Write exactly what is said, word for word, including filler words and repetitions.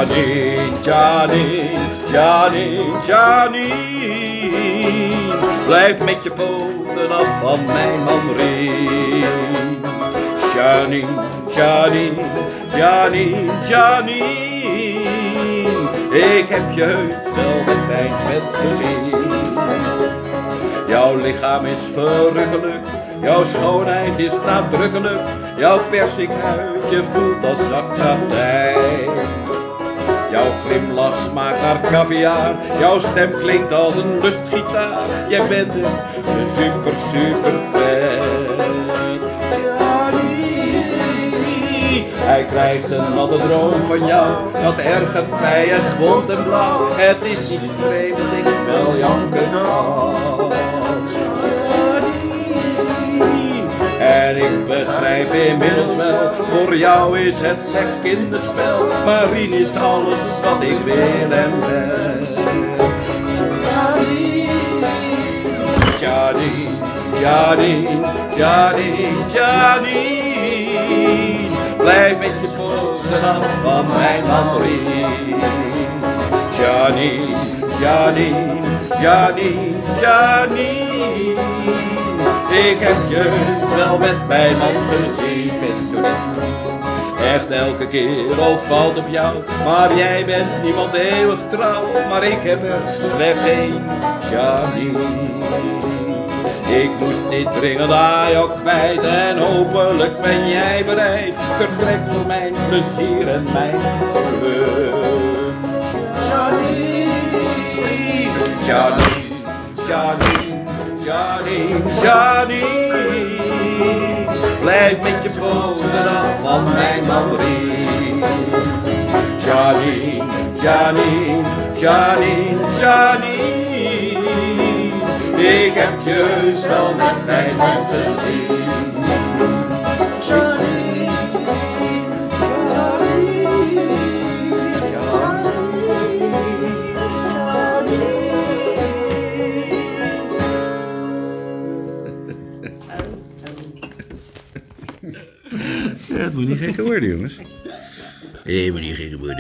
Janine, Janine, Janine, Janine. Blijf met je poten af van mijn mandarijn. Janine, Janine, Janine, Janine. Ik heb je heus wel met mijn vet gezien. Jouw lichaam is verrukkelijk, jouw schoonheid is nadrukkelijk. Jouw persikhuidje voelt als zacht satijn. Jouw glimlach smaakt naar caviar, jouw stem klinkt als een luchtgitaar. Jij bent een super, super fan. Hij krijgt een natte droom van jou, dat ergert mij, het bont en blauw. Het is niet vreemd dat ik wel janken kan. En ik begrijp inmiddels wel, voor jou is het slechts kinderspel. Marien is alles wat ik wil en ben. Janine, Janine, Janine, Janine. Blijf met je poten af van mijn mandarijn. Janine, Janine, Janine, Janine. Ik heb je wel met mijn man gezien, echt elke keer of valt op jou. Maar jij bent niemand eeuwig trouw, maar ik heb er slechts één, Janine. Ik moest dit dringend aan jou kwijt en hopelijk ben jij bereid. Vertrek voor mijn plezier en mijn geluk. Janine, Janine, Janine. Janine, Janine, blijf met je poten af van mijn mandarijn. Janine, Janine, Janine, Janine, ik heb je heus wel met mijn hand gezien. Ja, het moet niet gekker worden, jongens. Nee, het moet niet gekker worden.